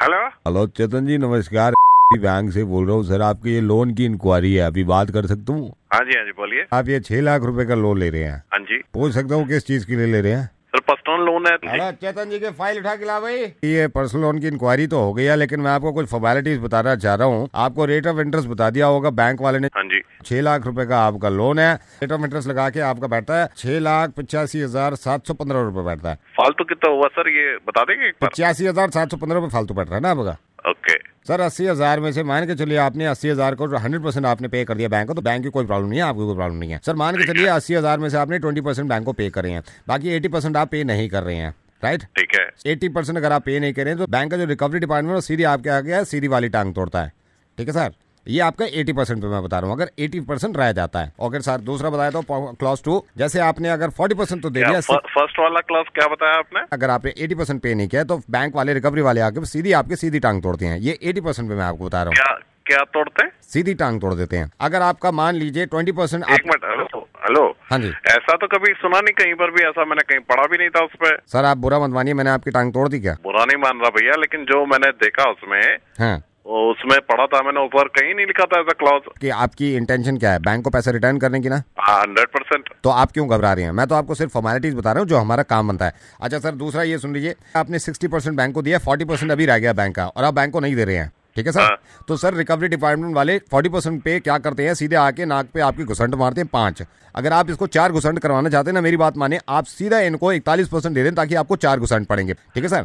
Hello hello चेतन जी, नमस्कार। Bank से बोल रहा हूँ सर, आपकी ये लोन की इंक्वायरी है, अभी बात कर सकता हूँ? हाँ जी बोलिए। आप ये 6 लाख रुपए का लोन ले रहे हैं? हाँ जी पूछ सकता हूँ किस चीज के लिए ले रहे हैं? सर, पर्सनल लोन है। अरे चेतन जी के फाइल उठा के ला भाई। ये पर्सनल लोन की इंक्वायरी तो हो गई है, लेकिन मैं आपको कुछ फॉर्मेलिटीज बताना चाह रहा हूँ। आपको रेट ऑफ इंटरेस्ट बता दिया होगा बैंक वाले ने। हाँ जी 6 लाख रुपए का आपका लोन है, रेट ऑफ इंटरेस्ट लगा के आपका बैठता है 6,85,715 रुपए बैठता है। फालतू कितना हुआ सर, ये बता देंगे एक बार? 85,715 रुपए फालतू बैठ रहा है ना आपका। ओके सर 80,000 में से मान के चलिए आपने 80,000 को 100% आपने पे कर दिया बैंक को, तो बैंक की कोई प्रॉब्लम नहीं है, आपकी कोई प्रॉब्लम नहीं है। सर मान के चलिए 80,000 में से आपने 20% बैंक को पे करे हैं, बाकी 80% आप पे नहीं कर रहे हैं, राइट? ठीक है। 80% अगर आप पे नहीं करें तो बैंक का जो रिकवरी डिपार्टमेंट है सीधी आपके आगे है, सीधी वाली टांग तोड़ता है। ठीक है सर, ये आपका 80% पे मैं बता रहा हूँ। अगर 80% रह जाता है, और सर दूसरा बताया तो क्लॉज 2, जैसे आपने अगर 40% तो दे दिया। फर्स्ट वाला क्लॉज क्या बताया आपने? अगर आपने 80% पे नहीं किया तो बैंक वाले रिकवरी वाले आके सीधी टांग तोड़ते हैं। ये 80% पे मैं आपको बता रहा हूँ। क्या तोड़ते हैं? सीधी टांग तोड़ देते हैं। अगर आपका मान लीजिए 20%। एक मिनट, हेलो। हाँ जी। ऐसा तो कभी सुना नहीं कहीं पर भी, ऐसा मैंने कहीं पढ़ा भी नहीं था उस पर। सर आप बुरा मत मानिए, मैंने आपकी टांग तोड़ दी क्या? बुरा नहीं मान रहा भैया, लेकिन जो मैंने देखा उसमें, हाँ, उसमें पढ़ा था मैंने, ऊपर कहीं नहीं लिखा था ऐसा क्लॉज। कि आपकी इंटेंशन क्या है, बैंक को पैसा रिटर्न करने की ना? 100%। तो आप क्यों घबरा रहे हैं? मैं तो आपको सिर्फ फॉर्मेलिटीज बता रहा हूँ जो हमारा काम बनता है। अच्छा सर, दूसरा ये सुन लीजिए, आपने 60% बैंक को दिया, 40% अभी रह गया बैंक का, और आप बैंक को नहीं दे रहे हैं। ठीक है सर? तो सर रिकवरी डिपार्टमेंट वाले 40% पे क्या करते हैं, सीधे आके नाक पे आपकी घुसंट मारते हैं 5। अगर आप इसको 4 घुसंट करवाना चाहते हैं ना, मेरी बात माने, आप सीधा इनको 41% दे दें ताकि आपको 4 घुसंट पड़ेंगे। ठीक है सर?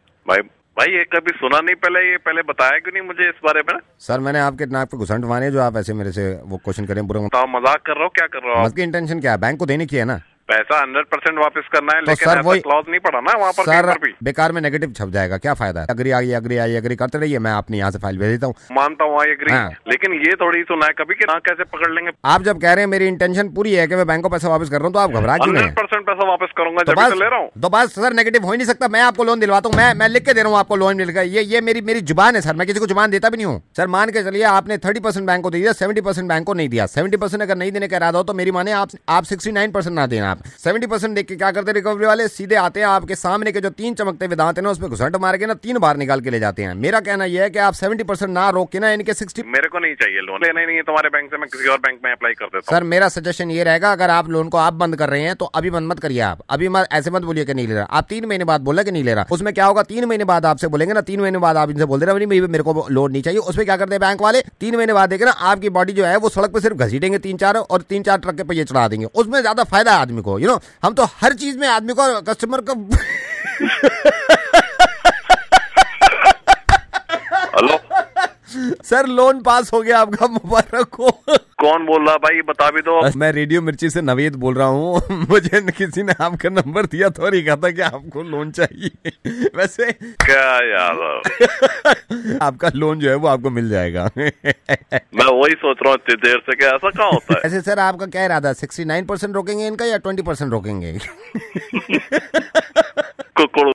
भाई ये कभी सुना नहीं, पहले बताया क्यों नहीं मुझे इस बारे में? सर मैंने आपके नाक पे घुसंट मारे, जो आप ऐसे मेरे से वो क्वेश्चन करें बुरा मजाक कर रहा हो, क्या कर रहा हो? मत की इंटेंशन क्या है, बैंक को देने की है ना पैसा, 100% वापस करना है। तो लेकिन सर ऐसा क्लॉज नहीं पड़ा ना वहाँ पर सर, भी। बेकार में नेगेटिव छप जाएगा, क्या फायदा है? अग्री आई करते रहिए, मैं अपनी यहाँ से फाइल भेज देता हूँ। मानता हूँ एग्री, हाँ। लेकिन ये थोड़ी सुना है कभी कि ना कैसे पकड़ लेंगे। आप जब कह रहे हैं मेरी इंटेंशन पूरी है कि मैं बैंक को पैसा वापस कर रहा हूँ, तो आप घबरा क्यों नहीं? 100% पैसा वापस करूंगा, जब तो ले रहा हूँ। तो बस सर नेगेटिव हो ही नहीं सकता। मैं आपको लोन दिलवाता हूँ, मैं लिख के दे रहा हूँ आपको लोन मिलेगा। ये मेरी जुबान है सर, मैं किसी को जुबान देता भी नहीं हूँ। सर मान के चलिए आपने 30% बैंक को दे दिया, 70% बैंक को नहीं दिया। 70% अगर नहीं देने का इरादा हो तो मेरी माने आप 69% ना देना। आप 70% देख के क्या करते हैं, रिकवरी वाले सीधे आते हैं आपके सामने के जो 3 चमकते हुए दांत है ना, उसमें घुसंट मार के ना 3 बार निकाल के ले जाते हैं। मेरा कहना यह है कि आप 70% ना रोक के ना इनके 60। मेरे को नहीं चाहिए लोन, लेना ही नहीं है तुम्हारे बैंक से, मैं किसी और बैंक में अप्लाई कर देता हूं। सर मेरा सजेशन ये रहेगा, अगर आप लोन को आप बंद कर रहे हैं तो अभी बंद मत करिए। आप अभी ऐसे मत बोलिए कि नहीं ले रहा। आप 3 महीने बाद बोला कि नहीं ले रहा, उसमें क्या होगा, 3 महीने बाद आपसे बोलेंगे ना, 3 महीने बाद आप इनसे बोल दे रहे मेरे को लोन नहीं चाहिए। उसमें क्या करते हैं बैंक वाले, 3 महीने बाद देखें ना आपकी बॉडी जो है वो सड़क पे सिर्फ घसीटेंगे 3-4, और 3-4 ट्रक के पहिए चढ़ा देंगे। उसमें ज्यादा फायदा है आदमी को। हम तो हर चीज में आदमी को, कस्टमर को हेलो सर, लोन पास हो गया आपका, मुबारक हो। कौन बोल रहा भाई, बता भी दो। मैं रेडियो मिर्ची से नवेद बोल रहा हूँ। मुझे किसी ने आपका नंबर दिया था और ये कहा था कि आपको लोन चाहिए। वैसे क्या यार, आपका लोन जो है वो आपको मिल जाएगा। मैं वही सोच रहा हूँ इतनी देर से कि ऐसा कहाँ होता है। ऐसे सर आपका क्या इरादा, 69% रोकेंगे इनका या 20% रोकेंगे?